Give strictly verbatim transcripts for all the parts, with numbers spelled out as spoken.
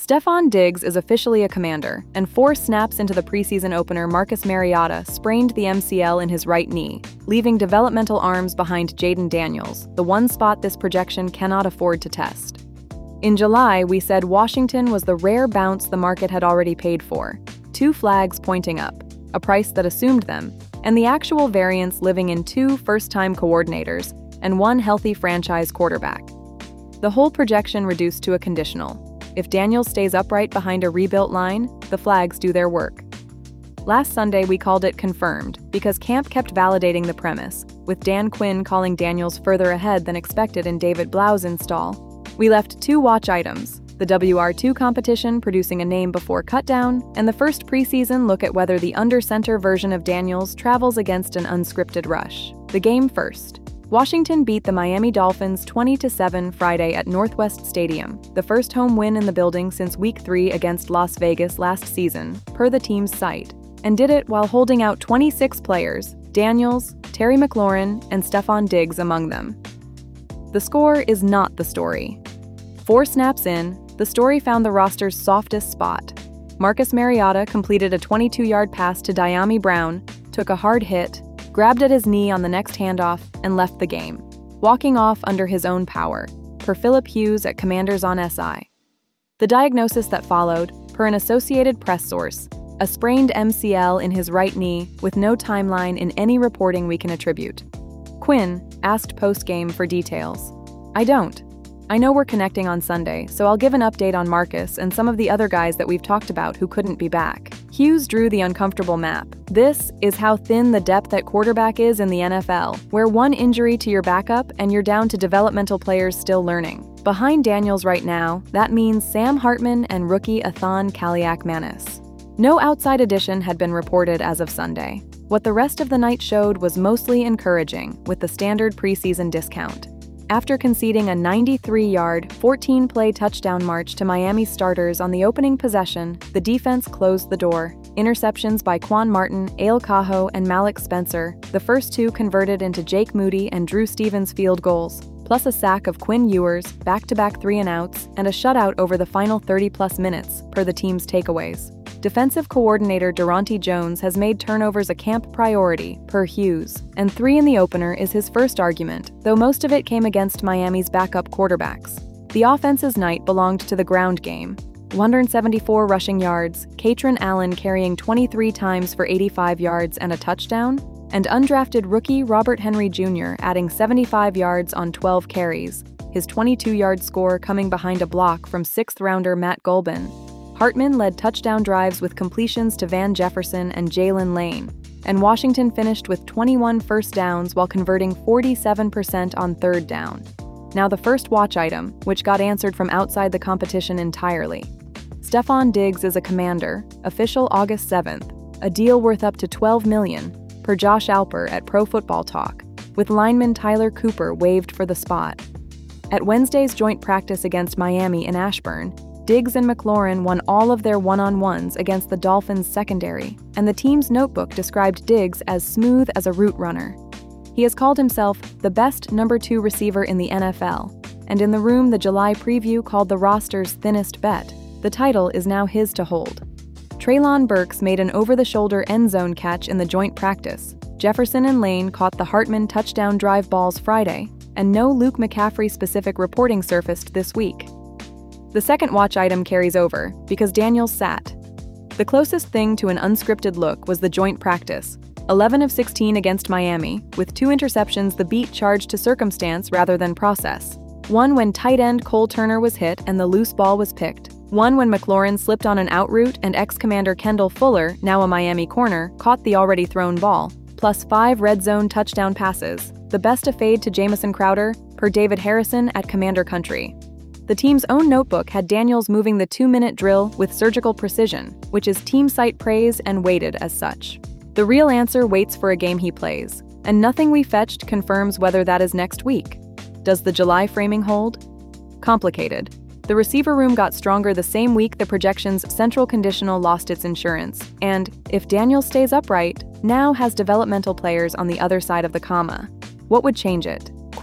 Stefon Diggs is officially a Commander, and four snaps into the preseason opener, Marcus Mariota sprained the M C L in his right knee, leaving developmental arms behind Jayden Daniels, the one spot this projection cannot afford to test. In July, we said Washington was the rare bounce the market had already paid for, two flags pointing up, a price that assumed them, and the actual variance living in two first-time coordinators and one healthy franchise quarterback. The whole projection reduced to a conditional. If Daniels stays upright behind a rebuilt line, the flags do their work. Last Sunday, we called it confirmed because camp kept validating the premise, with Dan Quinn calling Daniels further ahead than expected in David Blau's install. We left two watch items, the W R two competition producing a name before cutdown, and the first preseason look at whether the under-center version of Daniels travels against an unscripted rush. The game first. Washington beat the Miami Dolphins twenty to seven Friday at Northwest Stadium, the first home win in the building since Week three against Las Vegas last season, per the team's site, and did it while holding out twenty-six players, Daniels, Terry McLaurin, and Stefon Diggs among them. The score is not the story. Four snaps in, the story found the roster's softest spot. Marcus Mariota completed a twenty-two-yard pass to Dyami Brown, took a hard hit, grabbed at his knee on the next handoff, and left the game, walking off under his own power, per Philip Hughes at Commanders on S I. The diagnosis that followed, per an Associated Press source, a sprained M C L in his right knee with no timeline in any reporting we can attribute. Quinn asked post-game for details. I don't. I know we're connecting on Sunday, so I'll give an update on Marcus and some of the other guys that we've talked about who couldn't be back. Hughes drew the uncomfortable map. This is how thin the depth at quarterback is in the N F L, where one injury to your backup and you're down to developmental players still learning. Behind Daniels right now, that means Sam Hartman and rookie Athan Kaliak-Manis. No outside addition had been reported as of Sunday. What the rest of the night showed was mostly encouraging, with the standard preseason discount. After conceding a ninety-three-yard, fourteen-play touchdown march to Miami starters on the opening possession, the defense closed the door. Interceptions by Quan Martin, Ale Cajo, and Malik Spencer, the first two converted into Jake Moody and Drew Stevens field goals, plus a sack of Quinn Ewers, back-to-back three-and-outs, and a shutout over the final thirty-plus minutes, per the team's takeaways. Defensive coordinator Durante Jones has made turnovers a camp priority, per Hughes, and three in the opener is his first argument, though most of it came against Miami's backup quarterbacks. The offense's night belonged to the ground game. one hundred seventy-four rushing yards, Katron Allen carrying twenty-three times for eighty-five yards and a touchdown, and undrafted rookie Robert Henry Junior adding seventy-five yards on twelve carries, his twenty-two-yard score coming behind a block from sixth-rounder Matt Golban. Hartman led touchdown drives with completions to Van Jefferson and Jalen Lane, and Washington finished with twenty-one first downs while converting forty-seven percent on third down. Now the first watch item, which got answered from outside the competition entirely. Stefon Diggs is a Commander, official August seventh, a deal worth up to twelve million dollars, per Josh Alper at Pro Football Talk, with lineman Tyler Cooper waived for the spot. At Wednesday's joint practice against Miami in Ashburn, Diggs and McLaurin won all of their one-on-ones against the Dolphins' secondary, and the team's notebook described Diggs as smooth as a route runner. He has called himself the best number two receiver in the N F L, and in the room the July preview called the roster's thinnest bet. The title is now his to hold. Treylon Burks made an over-the-shoulder end zone catch in the joint practice. Jefferson and Lane caught the Hartman touchdown drive balls Friday, and no Luke McCaffrey-specific reporting surfaced this week. The second watch item carries over, because Daniels sat. The closest thing to an unscripted look was the joint practice, eleven of sixteen against Miami, with two interceptions the beat charged to circumstance rather than process. One when tight end Cole Turner was hit and the loose ball was picked. One when McLaurin slipped on an out route and ex-commander Kendall Fuller, now a Miami corner, caught the already thrown ball, plus five red zone touchdown passes, the best of fade to Jamison Crowder, per David Harrison at Commander Country. The team's own notebook had Daniels moving the two-minute drill with surgical precision, which is team site praise and weighted as such. The real answer waits for a game he plays, and nothing we fetched confirms whether that is next week. Does the July framing hold? Complicated. The receiver room got stronger the same week the projection's central conditional lost its insurance, and, if Daniels stays upright, now has developmental players on the other side of the comma. What would change it?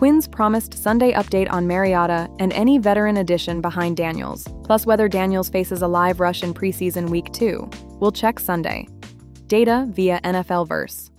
Quinn's promised Sunday update on Mariota and any veteran addition behind Daniels, plus whether Daniels faces a live rush in preseason week two. We'll check Sunday. Data via N F L Verse.